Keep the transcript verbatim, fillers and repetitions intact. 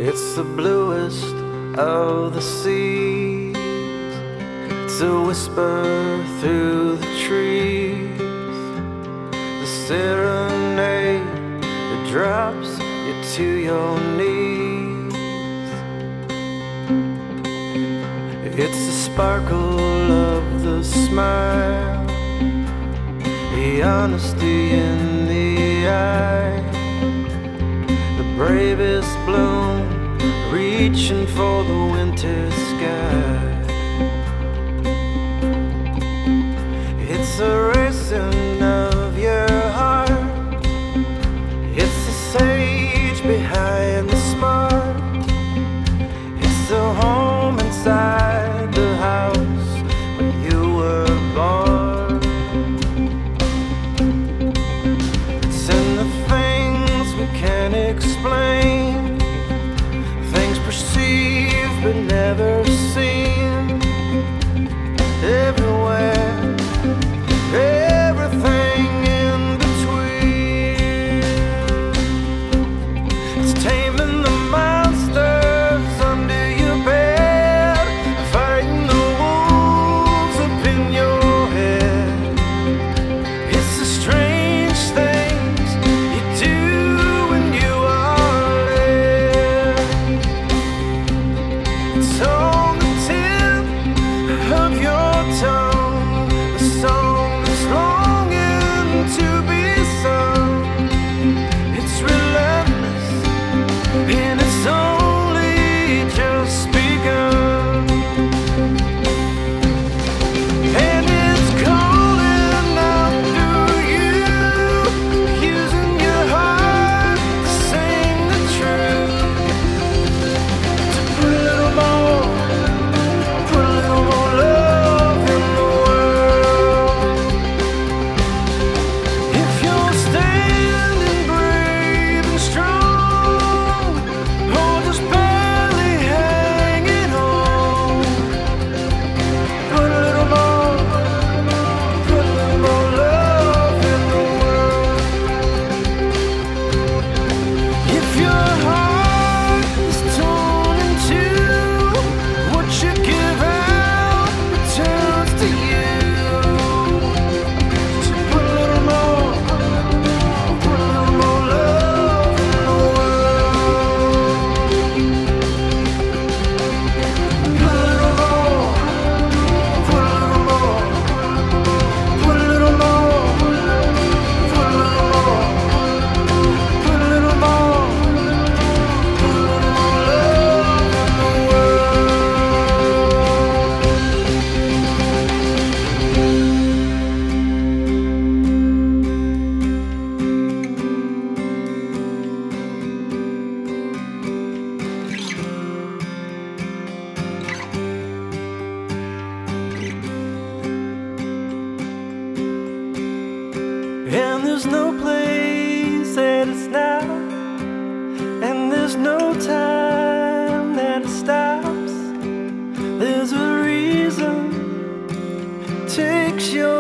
It's the bluest of the seas. It's a whisper through the trees. The serenade that drops you to your knees. It's the sparkle of the smile, the honesty in the eye, the bravest bloom reaching for the winter sky. It's a racing of your heart. It's the sage behind the smart. It's the home inside the house where you were born. It's in the things we can't explain, things perceived but never seen. Everywhere, everything in between. It's taming the monsters under your bed, fighting the wolves up in your head. It's the strange things you do when you are led. It's on the tip of your tongue, the song that's longing to be sung. It's relentless and it's only just begun. And it's calling out through you, using your heart to sing the truth. To put a little more, put a little more love in the world. If you're standing brave and strong, or just barely hanging on, put a little more, put a little more love in the world. If your heart is torn in two, what you give out returns to you. So put a little more, put a little more love in the world. Put a little more, put a little more, put a little more, put a little more, put a little more, put a little more love in the world. And there's no place that it's not, and there's no time that it stops. There's a reason takes your